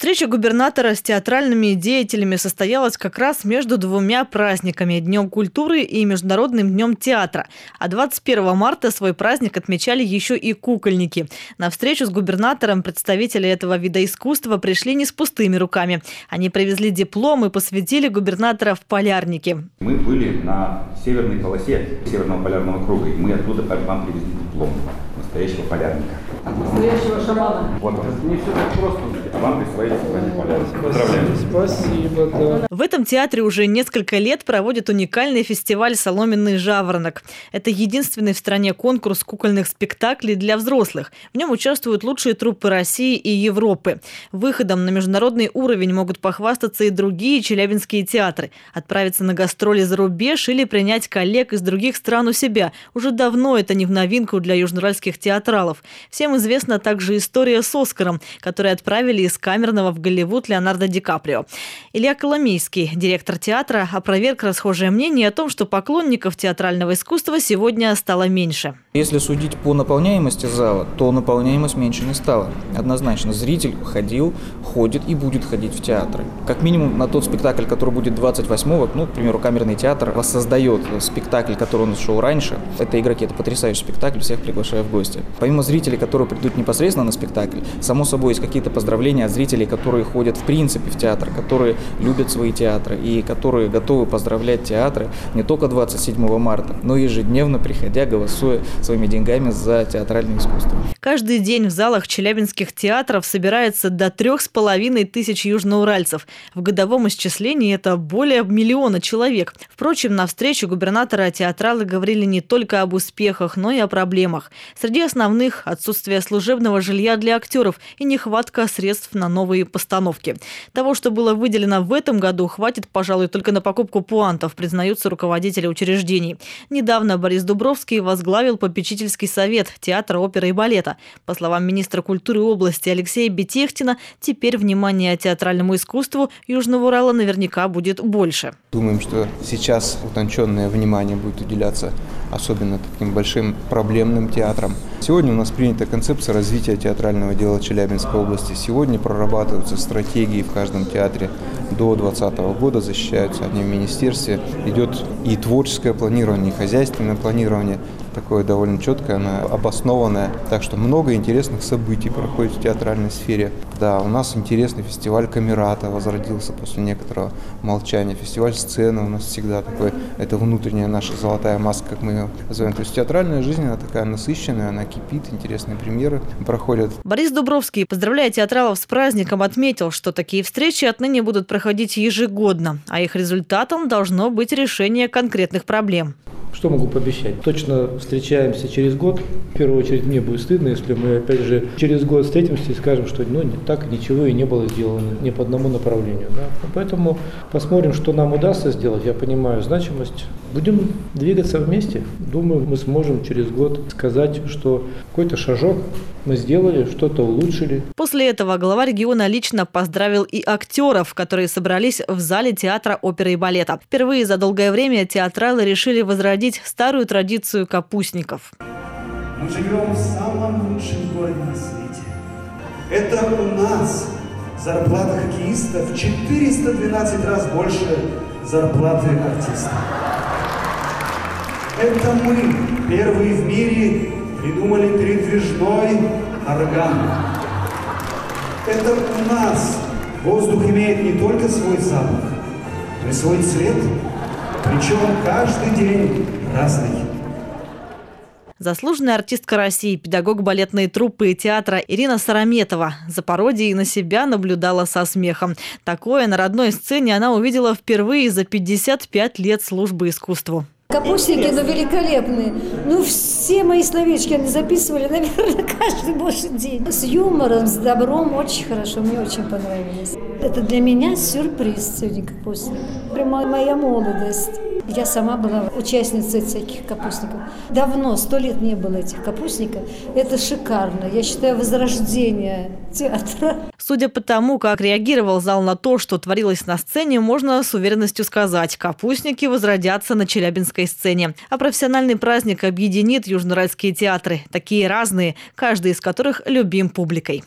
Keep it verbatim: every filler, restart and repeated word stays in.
Встреча губернатора с театральными деятелями состоялась как раз между двумя праздниками – Днем культуры и Международным днем театра. А двадцать первого марта свой праздник отмечали еще и кукольники. На встречу с губернатором представители этого вида искусства пришли не с пустыми руками. Они привезли диплом и посвятили губернатора в полярники. Мы были на северной полосе Северного полярного круга, и мы оттуда вам привезли диплом настоящего полярника. Настоящего шамана. Вот он. Не все так просто. А вам присвоить звание полярника. Поздравляю. Спасибо, да. В этом театре уже несколько лет проводят уникальный фестиваль «Соломенный жаворонок». Это единственный в стране конкурс кукольных спектаклей для взрослых. В нем участвуют лучшие труппы России и Европы. Выходом на международный уровень могут похвастаться и другие челябинские театры. Отправиться на гастроли за рубеж или принять коллег из других стран у себя. Уже давно это не в новинку для южноуральских театралов. Всем известна также история с «Оскаром», который отправили из камерного в Голливуд Леонардо Ди Каприо. Илья Коломейский, директор театра, опроверг расхожее мнение о том, что поклонников театрального искусства сегодня стало меньше. Если судить по наполняемости зала, то наполняемость меньше не стала. Однозначно, зритель ходил, ходит и будет ходить в театры. Как минимум на тот спектакль, который будет двадцать восьмого, ну, к примеру, камерный театр воссоздает спектакль, который он шел раньше. Это «Игроки», это потрясающий спектакль, всех приглашаю в гости. Помимо зрителей, которые придут непосредственно на спектакль, само собой есть какие-то поздравления от зрителей, которые ходят в принципе в театр, которые любят свои театры и которые готовы поздравлять театры не только двадцать седьмого марта, но и ежедневно приходя, голосуя своими деньгами за театральное искусство. Каждый день в залах челябинских театров собирается до трех с половиной тысяч южноуральцев. В годовом исчислении это более миллиона человек. Впрочем, на встрече губернатора театралы говорили не только об успехах, но и о проблемах. Среди основных – отсутствие служебного жилья для актеров и нехватка средств на новые постановки. Того, что было выделено в этом году, хватит, пожалуй, только на покупку пуантов, признаются руководители учреждений. Недавно Борис Дубровский возглавил попечительский совет театра, оперы и балета. По словам министра культуры области Алексея Бетехтина, теперь внимание театральному искусству Южного Урала наверняка будет больше. Думаем, что сейчас утонченное внимание будет уделяться особенно таким большим проблемным театрам. Сегодня у нас принята концепция развития театрального дела Челябинской области. Сегодня прорабатываются стратегии в каждом театре до двадцатого года, защищаются они в министерстве. Идет и творческое планирование, и хозяйственное планирование, такое довольно четкое, оно обоснованное. Так что много интересных событий проходит в театральной сфере. Да, у нас интересный фестиваль Камерата возродился после некоторого молчания. Фестиваль сцены у нас всегда такой, это внутренняя наша золотая маска, как мы ее называем. То есть театральная жизнь, она такая насыщенная, она кипит, интересные премьеры проходят. Борис Дубровский, поздравляя театралов с праздником, отметил, что такие встречи отныне будут проходить ежегодно, а их результатом должно быть решение конкретных проблем. Что могу пообещать? Точно встречаемся через год. В первую очередь мне будет стыдно, если мы опять же через год встретимся и скажем, что ну, не так ничего и не было сделано ни по одному направлению. Да? Поэтому посмотрим, что нам удастся сделать. Я понимаю значимость. Будем двигаться вместе. Думаю, мы сможем через год сказать, что какой-то шажок мы сделали, что-то улучшили. После этого глава региона лично поздравил и актеров, которые собрались в зале театра, оперы и балета. Впервые за долгое время театралы решили возродить старую традицию капустников. Мы живем в самом лучшем городе на свете. Это у нас зарплата хоккеистов в четыреста двенадцать раз больше зарплаты артистов. Это мы, первые в мире, придумали передвижной орган. Это у нас воздух имеет не только свой запах, но и свой цвет. Причем каждый день разный. Заслуженная артистка России, педагог балетной труппы и театра Ирина Сараметова за пародией на себя наблюдала со смехом. Такое на родной сцене она увидела впервые за пятьдесят пять лет службы искусству. Капустники, ну, великолепные. Ну, все мои словечки они записывали, наверное, каждый божий день. С юмором, с добром, очень хорошо, мне очень понравилось. Это для меня сюрприз сегодня капустник. Прямо моя молодость. Я сама была участницей всяких капустников. Давно, сто лет не было этих капустников. Это шикарно. Я считаю, возрождение театра. Судя по тому, как реагировал зал на то, что творилось на сцене, можно с уверенностью сказать, капустники возродятся на челябинской сцене. А профессиональный праздник объединит южноуральские театры. Такие разные, каждый из которых любим публикой.